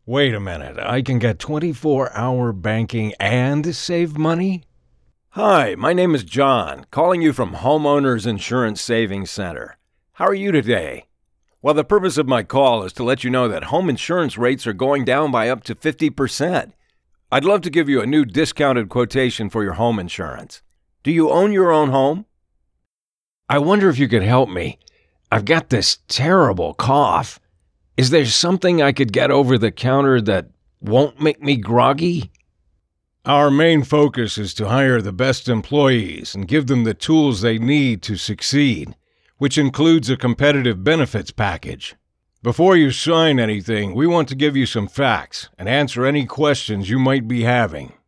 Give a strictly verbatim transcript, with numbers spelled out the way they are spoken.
Wait a minute, I can get twenty-four hour banking and save money? Hi, my name is John, calling you from Homeowners Insurance Savings Center. How are you today? Well, the purpose of my call is to let you know that home insurance rates are going down by up to fifty percent. I'd love to give you a new discounted quotation for your home insurance. Do you own your own home? I wonder if you could help me. I've got this terrible cough. Is there something I could get over the counter that won't make me groggy? Our main focus is to hire the best employees and give them the tools they need to succeed, which includes a competitive benefits package. Before you sign anything, we want to give you some facts and answer any questions you might be having.